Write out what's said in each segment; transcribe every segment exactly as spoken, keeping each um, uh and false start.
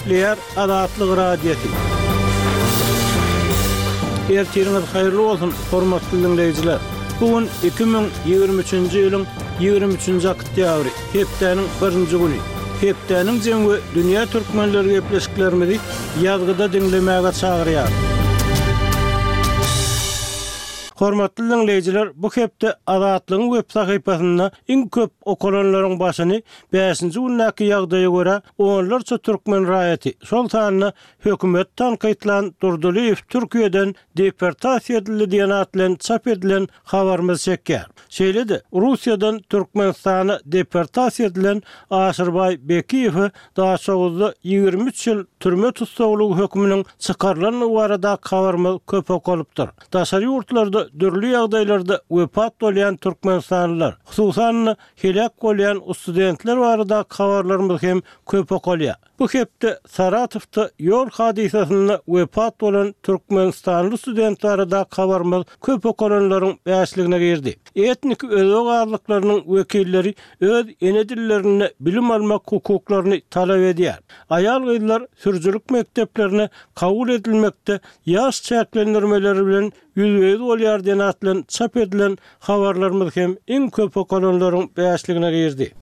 Nükleer Azatlyk Radiosu. Ertiriniz hayırlı bolsun, hormatly dinleyijiler. Bugün iki bin ýygrimi üçinji ýylyň ýygrimi üçinji oktýabry, hepdeniň birinji güni. Hepdeniň jeňi dünýä türkmenleri gepleşiklerimizi ýazgyda dinlemäge çagyrýar. Hormatly dinleyijiler, bu hepde Azatlygyň web sahypasynda iň köp okulanlaryň başyny beşinji günnäki ýagdaýa görä onlarça türkmen raýaty. Şol sanyny hökümet tanqytlan Durduliýew Türkiýeden deportasiýa edildi diýen at bilen çap edilen habarymyz çekýär. Şeýledi, Russiýadan Türkmenistana deportasiýa edilen Aşyrbay Bekiýew daha soňky ýygrimi üç ýyl türme tutsaglyk hökmüniň çykarylanyny barada habarymyz köp okulypdyr. Daşary ýurtlarda dürli ýagdaýlarda wepat bolýan türkmenistanlylar, hususan helak bolýan studentler barada habarlarymyz hem köp okulýar. Bu hepde Saratowda ýol hadisasyny wepat bolan türkmenistanly studentler barada habarymyz köp okulanlaryň bäşligine girdi. Etnik özök arlyklarynyň wekilleri öz ene dillerini bilim almak hukuklaryny talap edýär. Aýal gyzlar sürjülük mekteplerine kabul edilmekde ýaş çäklendirmeleri bilen ýüzüňiz bolýar diýen at bilen çap edilen habarlarymyz hem iň köp okulanlaryň bäşligine girdi.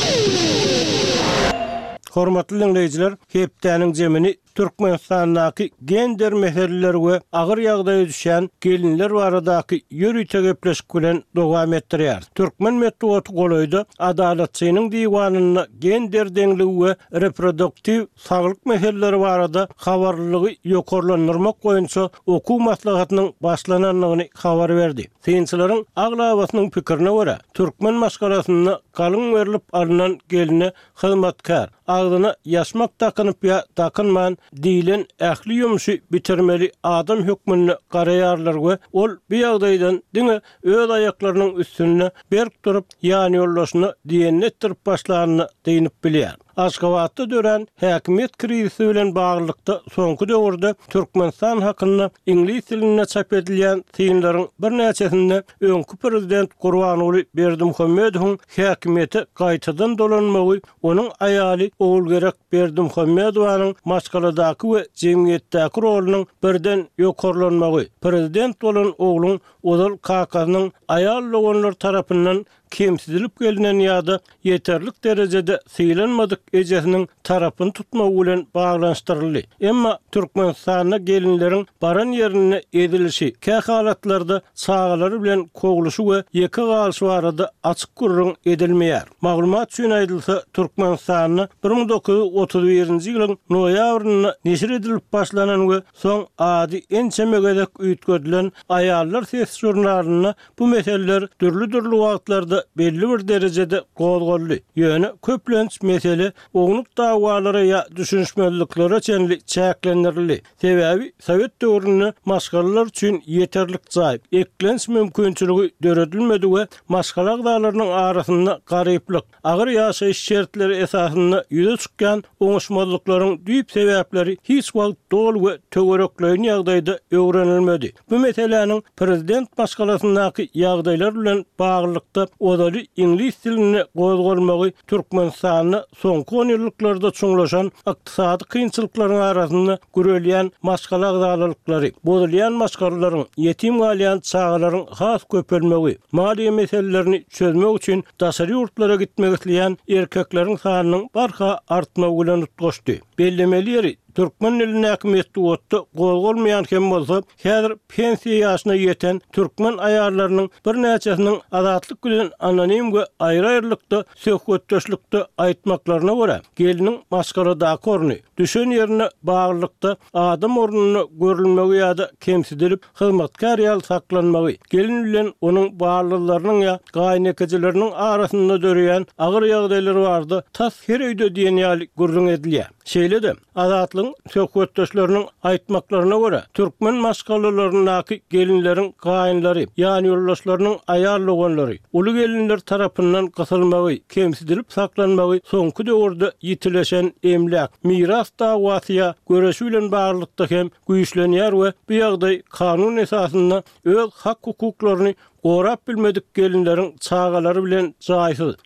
Hormatly dinleyijiler, hepdeniň jemini Türkmenistandaky gender meseleleri we agyr ýagdaýa düşen gelinler baradaky ýürüýte gepleşik bilen dowam etdirýär. Türkmen medeniýeti golaýdy adalatçynyň diwanyna gender deňligi we reproduktiv saglyk meseleleri barada habarlygy ýokarlandyrmak boýunça okuw maslahatynyň başlananlygyny habar berdi. Synçylaryň aglabasynyň pikirine görä, türkmen maskarasyna galyň berilip alynan geline hyzmatkar, agdyna ýaşmak takanyp ýa takynman diýilen ähli ýumuşy bitirmeli adam hökmüni garaýarlar we ol bu ýagdaýdan diňe öz aýaklarynyň üstüne berk durup ýany ýollaşyny diýen etdirip başlanyny diýinip bilýär. Aşgabatda dören häkimet krizisi bilen baglykda soňky döwürde Türkmenistan hakyna ingliz diline çap edilýän synlaryň bir näçesinde öňkü prezident Gurbanuly Berdimuhammedowyň häkimeti gaýtadan dolanmagy, onuň aýaly Owulgerek Berdimuhammedowyň maşgaladaky we jemgyýetdäki rolunyň birden ýokarlanmagy, prezident bolan ogluň Ozal Kakasynyň aýal logonlar tarapyndan kemsidilip gelinen ýa-da ýeterlik derejede sylanmadyk ejesiniň tarapyny tutmagy bilen baglanşdyryldy. Emma Türkmenistana gelinleriň baran ýerine edilişi, kä halatlarda çağalary bilen koguluşy we ýeke galyşy barada açyk gurrun edilmeýär. Maglumat üçin aýdylsa, Türkmenistana bir ming dokuz ýuz otuz birinji ýylyň noýabrynda neşir edilip başlanan we soň ady ençemegedek üýtgedilen aýallar ses jurnalyna bu meseleler dürli-dürli wagtlarda belli bir derejede gozgolly. Ýöne köplenç mesele oňluk dawalary ýa düşünşmezliklere çenli çäklendirildi. Sebäbi Sowet döwründe maşgalalar üçin ýeterlik jaý, eklenç mümkinçiligi döredilmedi we maşgala agdalarynyň arasynda garyplyk, agyr ýaşaýyş şertleri esasynda ýüze çykýan oňuşmazlyklaryň düýp sebäpleri hiç wagt dol we töwerekleýän ýagdaýda öwrenilmedi. Bu meseleniň prezident maşgalasyndaky ýagdaýlar bilen baglykda odaly ingliz dilini gozgolmagy Türkmenistanyny soňky on ýyllarda çoňlaşan ykdysady kynçylyklaryň arasynda görelýän maşgala agdalalyklary, bozulýan maşgalalaryň, ýetim galýan çağalaryň has köpelmegi, maliýe meselelerini çözmek üçin daşary ýurtlara gitmek isleýän erkekleriň sanynyň barha artmagy bilen utgaşdy. Bellemeli ýeri Türkmen diline häkimet otda gozgolmaýan hem bolsa, häzir pensiýa ýaşyna ýeten türkmen aýallarynyň bir näçesiniň azatlyk bilen anonim we aýry-aýrylykda söhbetdeşlikde aýtmaklaryna görä, geliniň maşgaladaky orny, düşen ýerine baglykda adam ornuny görülmegi ýa-da kemsidilip hyzmatkar ýaly saklanmagy, gelin bilen onuň barlyklarynyň ýa gaýnakejileriniň arasynda döreýän agyr ýagdaýlary bardy, tas her öýde diýen ýaly gurrun edilýär. Şeýle-de azatlyň söhbetdeşleriniň aýtmaklaryna görä, türkmen maşgalalarynaky gelinleriň gaýynlary, ýani ýoldaşlarynyň aýal logonlary, uly gelinler tarapyndan gysylmagy, kemsidilip saklanmagy soňky döwürde ýitileşen emlak, miras dawasyna göreşi bilen baglykda hem güýçlenýär we bu ýagdaý kanun esasynda öz hak hukuklaryny gorap bilmedik gelinleriň çağalary bilen jaýsyz.